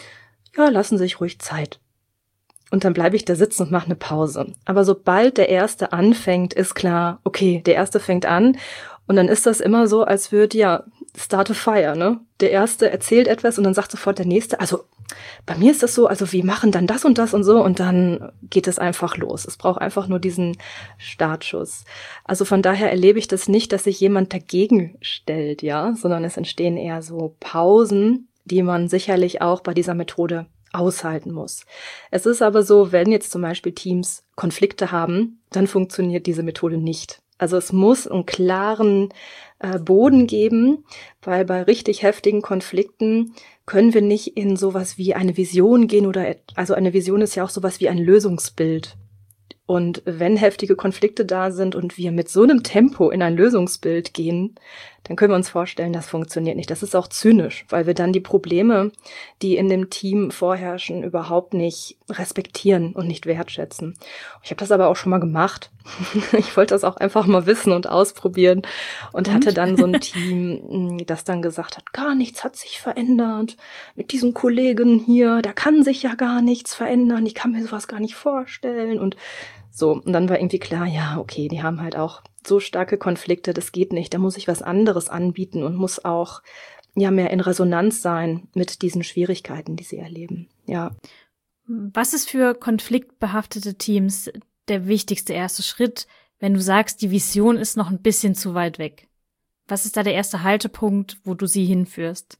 ja, lassen Sie sich ruhig Zeit. Und dann bleibe ich da sitzen und mache eine Pause. Aber sobald der Erste anfängt, ist klar, okay, der Erste fängt an. Und dann ist das immer so, als würde, ja, start a fire, ne? Der Erste erzählt etwas und dann sagt sofort der Nächste, also bei mir ist das so, also wir machen dann das und das und so und dann geht es einfach los. Es braucht einfach nur diesen Startschuss. Also von daher erlebe ich das nicht, dass sich jemand dagegen stellt, ja, sondern es entstehen eher so Pausen, die man sicherlich auch bei dieser Methode aushalten muss. Es ist aber so, wenn jetzt zum Beispiel Teams Konflikte haben, dann funktioniert diese Methode nicht. Also es muss einen klaren äh, Boden geben, weil bei richtig heftigen Konflikten können wir nicht in sowas wie eine Vision gehen oder, also eine Vision ist ja auch sowas wie ein Lösungsbild. Und wenn heftige Konflikte da sind und wir mit so einem Tempo in ein Lösungsbild gehen, dann können wir uns vorstellen, das funktioniert nicht. Das ist auch zynisch, weil wir dann die Probleme, die in dem Team vorherrschen, überhaupt nicht respektieren und nicht wertschätzen. Ich habe das aber auch schon mal gemacht. Ich wollte das auch einfach mal wissen und ausprobieren und, und? hatte dann so ein Team, das dann gesagt hat, gar nichts hat sich verändert. Mit diesen Kollegen hier, da kann sich ja gar nichts verändern. Ich kann mir sowas gar nicht vorstellen. Und so, und dann war irgendwie klar, ja, okay, die haben halt auch so starke Konflikte, das geht nicht. Da muss ich was anderes anbieten und muss auch ja mehr in Resonanz sein mit diesen Schwierigkeiten, die sie erleben. Ja. Was ist für konfliktbehaftete Teams der wichtigste erste Schritt, wenn du sagst, die Vision ist noch ein bisschen zu weit weg? Was ist da der erste Haltepunkt, wo du sie hinführst?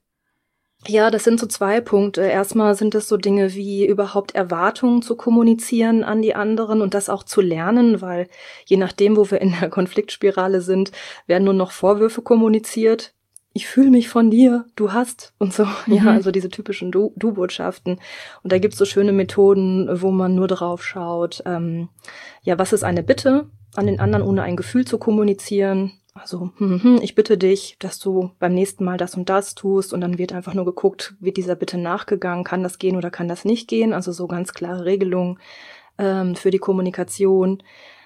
Ja, das sind so zwei Punkte. Erstmal sind es so Dinge wie überhaupt Erwartungen zu kommunizieren an die anderen und das auch zu lernen, weil je nachdem, wo wir in der Konfliktspirale sind, werden nur noch Vorwürfe kommuniziert. Ich fühle mich von dir, du hast und so. Mhm. Ja, also diese typischen Du- Du-Botschaften. Und da gibt's so schöne Methoden, wo man nur drauf schaut. Ähm, ja, was ist eine Bitte an den anderen, ohne ein Gefühl zu kommunizieren? Also, hm, ich bitte dich, dass du beim nächsten Mal das und das tust und dann wird einfach nur geguckt, wird dieser Bitte nachgegangen, kann das gehen oder kann das nicht gehen? Also so ganz klare Regelungen ähm, für die Kommunikation.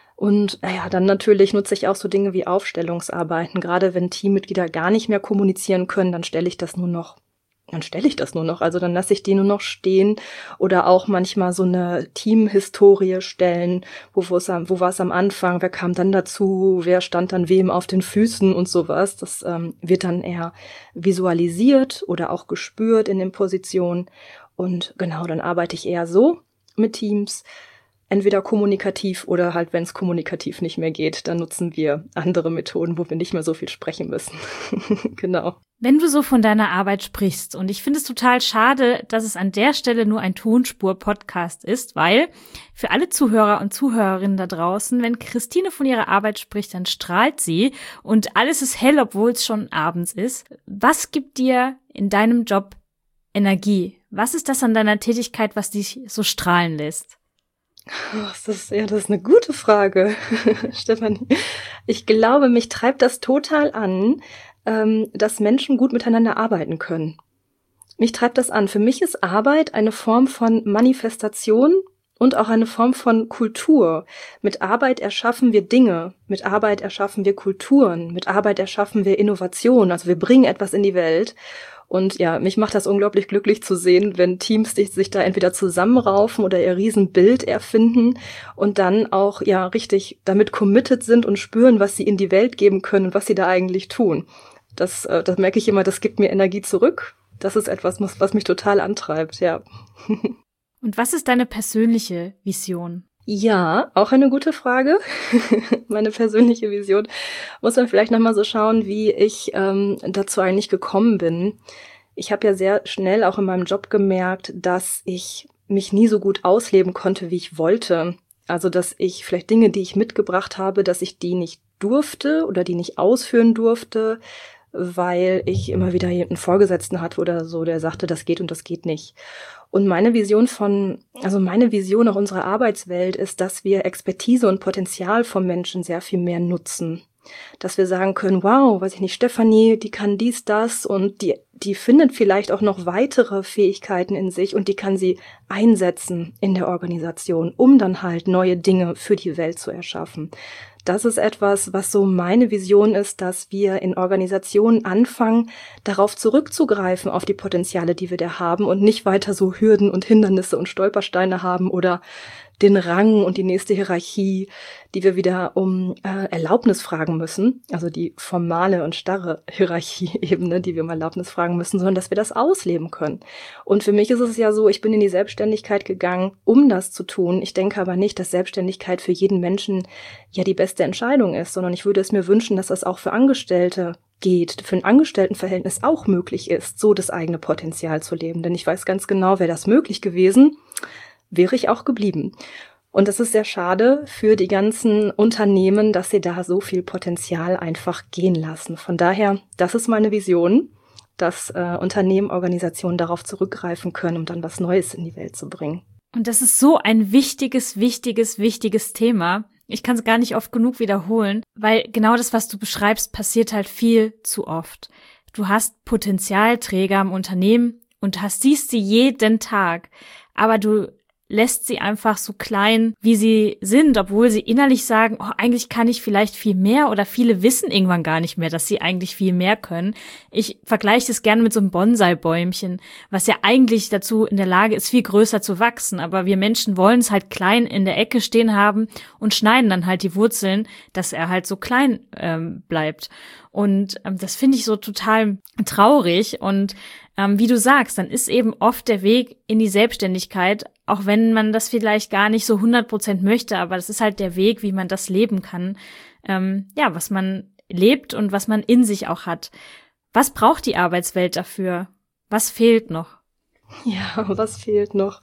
Und naja, dann natürlich nutze ich auch so Dinge wie Aufstellungsarbeiten. Gerade wenn Teammitglieder gar nicht mehr kommunizieren können, dann stelle ich das nur noch dann stelle ich das nur noch. Also dann lasse ich die nur noch stehen oder auch manchmal so eine Teamhistorie stellen, wo, wo, es am, wo war es am Anfang, wer kam dann dazu, wer stand dann wem auf den Füßen und sowas. Das ähm, wird dann eher visualisiert oder auch gespürt in den Positionen. Und genau, dann arbeite ich eher so mit Teams. Entweder kommunikativ oder halt, wenn es kommunikativ nicht mehr geht, dann nutzen wir andere Methoden, wo wir nicht mehr so viel sprechen müssen. Genau. Wenn du so von deiner Arbeit sprichst, und ich finde es total schade, dass es an der Stelle nur ein Tonspur-Podcast ist, weil für alle Zuhörer und Zuhörerinnen da draußen, wenn Christine von ihrer Arbeit spricht, dann strahlt sie und alles ist hell, obwohl es schon abends ist. Was gibt dir in deinem Job Energie? Was ist das an deiner Tätigkeit, was dich so strahlen lässt? Das ist, ja, das ist eine gute Frage, Stefanie. Ich glaube, mich treibt das total an, ähm, dass Menschen gut miteinander arbeiten können. Mich treibt das an. Für mich ist Arbeit eine Form von Manifestation und auch eine Form von Kultur. Mit Arbeit erschaffen wir Dinge, mit Arbeit erschaffen wir Kulturen, mit Arbeit erschaffen wir Innovation. Also wir bringen etwas in die Welt. Und ja, mich macht das unglaublich glücklich zu sehen, wenn Teams sich, sich da entweder zusammenraufen oder ihr Riesenbild erfinden und dann auch ja richtig damit committed sind und spüren, was sie in die Welt geben können und was sie da eigentlich tun. Das, äh, das merke ich immer, das gibt mir Energie zurück. Das ist etwas, was, was mich total antreibt, ja. Und was ist deine persönliche Vision? Ja, auch eine gute Frage. Meine persönliche Vision. Muss man vielleicht nochmal so schauen, wie ich ähm, dazu eigentlich gekommen bin. Ich habe ja sehr schnell auch in meinem Job gemerkt, dass ich mich nie so gut ausleben konnte, wie ich wollte. Also, dass ich vielleicht Dinge, die ich mitgebracht habe, dass ich die nicht durfte oder die nicht ausführen durfte, weil ich immer wieder einen Vorgesetzten hatte oder so, der sagte, das geht und das geht nicht. Und meine Vision von, also meine Vision auch unserer Arbeitswelt ist, dass wir Expertise und Potenzial vom Menschen sehr viel mehr nutzen. Dass wir sagen können, wow, weiß ich nicht, Stefanie, die kann dies, das und die, die findet vielleicht auch noch weitere Fähigkeiten in sich und die kann sie einsetzen in der Organisation, um dann halt neue Dinge für die Welt zu erschaffen. Das ist etwas, was so meine Vision ist, dass wir in Organisationen anfangen, darauf zurückzugreifen, auf die Potenziale, die wir da haben und nicht weiter so Hürden und Hindernisse und Stolpersteine haben oder den Rang und die nächste Hierarchie, die wir wieder um äh, Erlaubnis fragen müssen, also die formale und starre Hierarchieebene, die wir um Erlaubnis fragen müssen, sondern dass wir das ausleben können. Und für mich ist es ja so, ich bin in die Selbstständigkeit gegangen, um das zu tun. Ich denke aber nicht, dass Selbstständigkeit für jeden Menschen ja die beste Entscheidung ist, sondern ich würde es mir wünschen, dass das auch für Angestellte geht, für ein Angestelltenverhältnis auch möglich ist, so das eigene Potenzial zu leben. Denn ich weiß ganz genau, wäre das möglich gewesen, wäre ich auch geblieben. Und es ist sehr schade für die ganzen Unternehmen, dass sie da so viel Potenzial einfach gehen lassen. Von daher, das ist meine Vision, dass äh, Unternehmen, Organisationen darauf zurückgreifen können, um dann was Neues in die Welt zu bringen. Und das ist so ein wichtiges, wichtiges, wichtiges Thema. Ich kann es gar nicht oft genug wiederholen, weil genau das, was du beschreibst, passiert halt viel zu oft. Du hast Potenzialträger im Unternehmen und hast, siehst sie jeden Tag, aber du lässt sie einfach so klein, wie sie sind, obwohl sie innerlich sagen, oh, eigentlich kann ich vielleicht viel mehr, oder viele wissen irgendwann gar nicht mehr, dass sie eigentlich viel mehr können. Ich vergleiche das gerne mit so einem Bonsai-Bäumchen, was ja eigentlich dazu in der Lage ist, viel größer zu wachsen, aber wir Menschen wollen es halt klein in der Ecke stehen haben und schneiden dann halt die Wurzeln, dass er halt so klein ähm, bleibt. Und ähm, das finde ich so total traurig. Und ähm, wie du sagst, dann ist eben oft der Weg in die Selbstständigkeit, auch wenn man das vielleicht gar nicht so hundert Prozent möchte, aber das ist halt der Weg, wie man das leben kann. Ähm, ja, was man lebt und was man in sich auch hat. Was braucht die Arbeitswelt dafür? Was fehlt noch? Ja, was fehlt noch?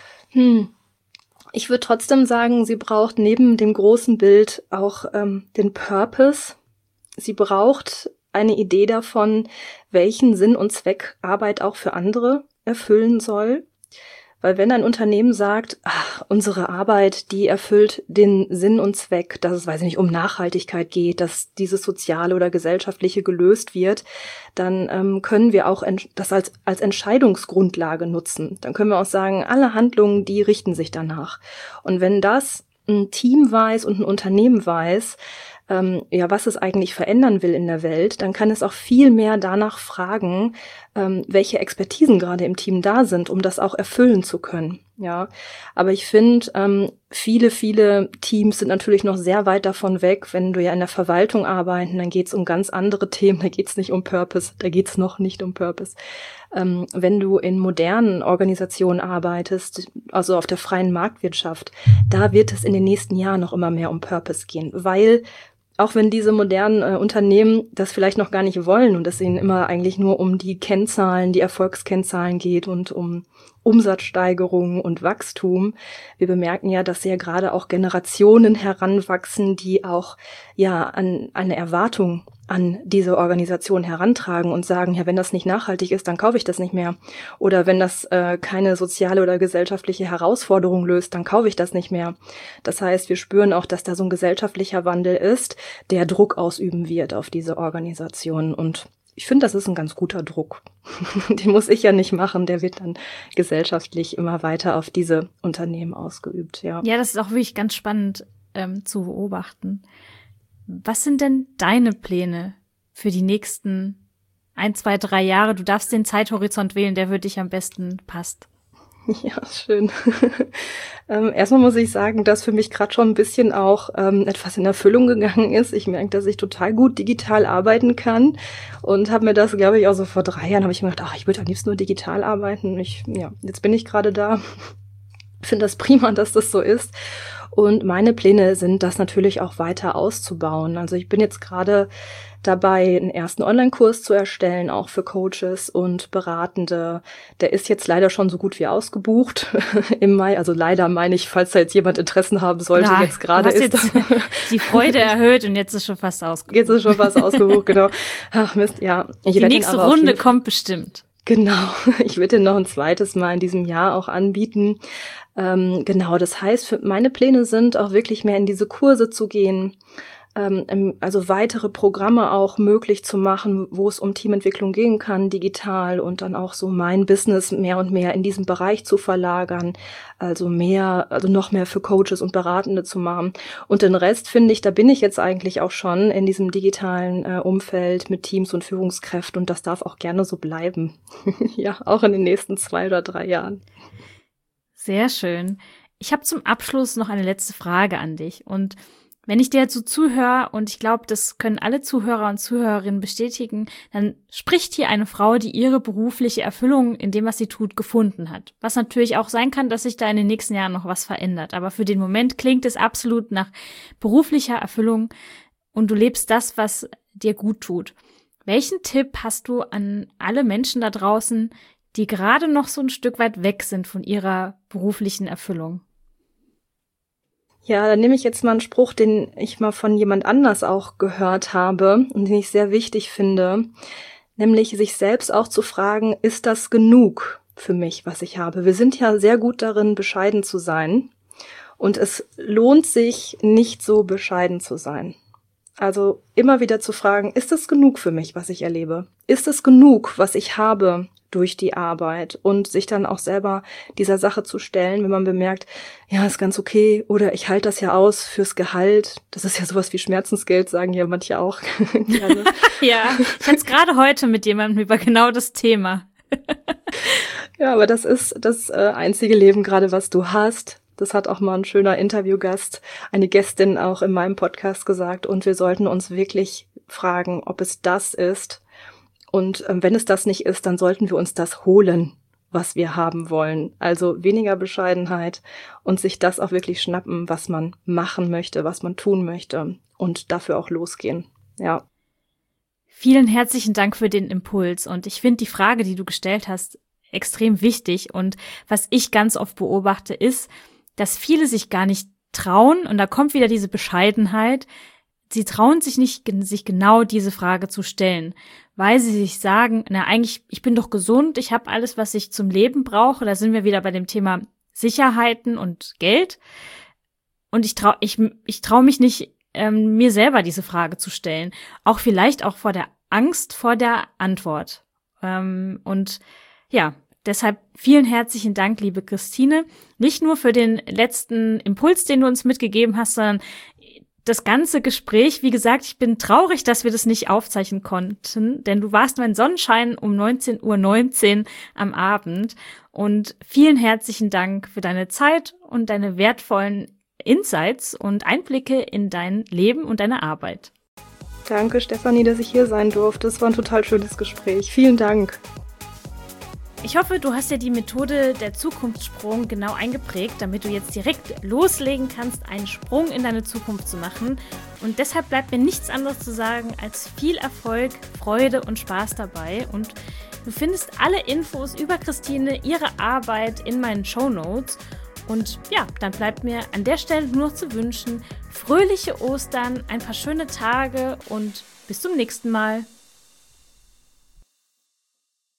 Hm. Ich würde trotzdem sagen, sie braucht neben dem großen Bild auch ähm, den Purpose. Sie braucht eine Idee davon, welchen Sinn und Zweck Arbeit auch für andere erfüllen soll. Weil wenn ein Unternehmen sagt, ach, unsere Arbeit, die erfüllt den Sinn und Zweck, dass es, weiß ich nicht, um Nachhaltigkeit geht, dass dieses Soziale oder Gesellschaftliche gelöst wird, dann ähm, können wir auch ent- das als, als Entscheidungsgrundlage nutzen. Dann können wir auch sagen, alle Handlungen, die richten sich danach. Und wenn das ein Team weiß und ein Unternehmen weiß, ähm, ja, was es eigentlich verändern will in der Welt, dann kann es auch viel mehr danach fragen, ähm, welche Expertisen gerade im Team da sind, um das auch erfüllen zu können. Ja, aber ich finde, ähm, viele, viele Teams sind natürlich noch sehr weit davon weg. Wenn du ja in der Verwaltung arbeiten, dann geht's um ganz andere Themen. Da geht's nicht um Purpose, da geht's noch nicht um Purpose. Ähm, wenn du in modernen Organisationen arbeitest, also auf der freien Marktwirtschaft, da wird es in den nächsten Jahren noch immer mehr um Purpose gehen, weil auch wenn diese modernen äh, Unternehmen das vielleicht noch gar nicht wollen und es ihnen immer eigentlich nur um die Kennzahlen, die Erfolgskennzahlen geht und um Umsatzsteigerung und Wachstum. Wir bemerken ja, dass ja gerade auch Generationen heranwachsen, die auch ja an eine Erwartung an diese Organisation herantragen und sagen, ja, wenn das nicht nachhaltig ist, dann kaufe ich das nicht mehr. Oder wenn das äh, keine soziale oder gesellschaftliche Herausforderung löst, dann kaufe ich das nicht mehr. Das heißt, wir spüren auch, dass da so ein gesellschaftlicher Wandel ist, der Druck ausüben wird auf diese Organisation. Und ich finde, das ist ein ganz guter Druck. Den muss ich ja nicht machen, der wird dann gesellschaftlich immer weiter auf diese Unternehmen ausgeübt. Ja, ja, das ist auch wirklich ganz spannend ähm, zu beobachten. Was sind denn deine Pläne für die nächsten ein, zwei, drei Jahre? Du darfst den Zeithorizont wählen, der für dich am besten passt. Ja, schön. ähm, erstmal muss ich sagen, dass für mich gerade schon ein bisschen auch ähm, etwas in Erfüllung gegangen ist. Ich merke, dass ich total gut digital arbeiten kann und habe mir das, glaube ich, auch so vor drei Jahren habe ich mir gedacht, ach, ich würde am liebsten nur digital arbeiten. Ich, ja, jetzt bin ich gerade da. Ich finde das prima, dass das so ist. Und meine Pläne sind, das natürlich auch weiter auszubauen. Also ich bin jetzt gerade dabei, einen ersten Online-Kurs zu erstellen, auch für Coaches und Beratende. Der ist jetzt leider schon so gut wie ausgebucht im Mai. Also leider meine ich, falls da jetzt jemand Interessen haben sollte, Na, jetzt gerade ist jetzt die Freude erhöht und jetzt ist schon fast ausgebucht. Jetzt ist schon fast ausgebucht, genau. Ach Mist, ja. Ich die nächste Runde kommt bestimmt. Genau, ich würde den noch ein zweites Mal in diesem Jahr auch anbieten. Ähm, genau, das heißt, für meine Pläne sind auch wirklich mehr in diese Kurse zu gehen, ähm, also weitere Programme auch möglich zu machen, wo es um Teamentwicklung gehen kann, digital, und dann auch so mein Business mehr und mehr in diesem Bereich zu verlagern, also mehr, also noch mehr für Coaches und Beratende zu machen. Und den Rest, finde ich, da bin ich jetzt eigentlich auch schon in diesem digitalen äh, Umfeld mit Teams und Führungskräften, und das darf auch gerne so bleiben. Ja, auch in den nächsten zwei oder drei Jahren. Sehr schön. Ich habe zum Abschluss noch eine letzte Frage an dich. Und wenn ich dir jetzt so zuhöre, und ich glaube, das können alle Zuhörer und Zuhörerinnen bestätigen, dann spricht hier eine Frau, die ihre berufliche Erfüllung in dem, was sie tut, gefunden hat. Was natürlich auch sein kann, dass sich da in den nächsten Jahren noch was verändert. Aber für den Moment klingt es absolut nach beruflicher Erfüllung und du lebst das, was dir gut tut. Welchen Tipp hast du an alle Menschen da draußen, die gerade noch so ein Stück weit weg sind von ihrer beruflichen Erfüllung? Ja, dann nehme ich jetzt mal einen Spruch, den ich mal von jemand anders auch gehört habe und den ich sehr wichtig finde, nämlich sich selbst auch zu fragen, ist das genug? für mich, was ich habe. Wir sind ja sehr gut darin, bescheiden zu sein. Und es lohnt sich, nicht so bescheiden zu sein. Also immer wieder zu fragen, ist es genug für mich, was ich erlebe? Ist es genug, was ich habe durch die Arbeit? Und sich dann auch selber dieser Sache zu stellen, wenn man bemerkt, ja, ist ganz okay, oder ich halte das ja aus fürs Gehalt. Das ist ja sowas wie Schmerzensgeld, sagen ja manche auch gerne. Ja, ich hatte es gerade heute mit jemandem über genau das Thema. Ja, aber das ist das äh, einzige Leben gerade, was du hast. Das hat auch mal ein schöner Interviewgast, eine Gästin auch in meinem Podcast gesagt. Und wir sollten uns wirklich fragen, ob es das ist. Und ähm, wenn es das nicht ist, dann sollten wir uns das holen, was wir haben wollen. Also weniger Bescheidenheit und sich das auch wirklich schnappen, was man machen möchte, was man tun möchte und dafür auch losgehen. Ja. Vielen herzlichen Dank für den Impuls. Und ich finde die Frage, die du gestellt hast, extrem wichtig. Und was ich ganz oft beobachte, ist, dass viele sich gar nicht trauen, und da kommt wieder diese Bescheidenheit, sie trauen sich nicht, sich genau diese Frage zu stellen, weil sie sich sagen, na eigentlich, ich bin doch gesund, ich habe alles, was ich zum Leben brauche. Da sind wir wieder bei dem Thema Sicherheiten und Geld. Und ich trau, ich, ich trau mich nicht, ähm, mir selber diese Frage zu stellen. Auch vielleicht auch vor der Angst vor der Antwort. Ähm, und ja, deshalb vielen herzlichen Dank, liebe Christine. Nicht nur für den letzten Impuls, den du uns mitgegeben hast, sondern das ganze Gespräch. Wie gesagt, ich bin traurig, dass wir das nicht aufzeichnen konnten, denn du warst mein Sonnenschein um neunzehn Uhr neunzehn am Abend. Und vielen herzlichen Dank für deine Zeit und deine wertvollen Insights und Einblicke in dein Leben und deine Arbeit. Danke, Stefanie, dass ich hier sein durfte. Es war ein total schönes Gespräch. Vielen Dank. Ich hoffe, du hast dir die Methode der Zukunftssprung genau eingeprägt, damit du jetzt direkt loslegen kannst, einen Sprung in deine Zukunft zu machen. Und deshalb bleibt mir nichts anderes zu sagen als viel Erfolg, Freude und Spaß dabei. Und du findest alle Infos über Christine, ihre Arbeit in meinen Shownotes. Und ja, dann bleibt mir an der Stelle nur noch zu wünschen, fröhliche Ostern, ein paar schöne Tage und bis zum nächsten Mal.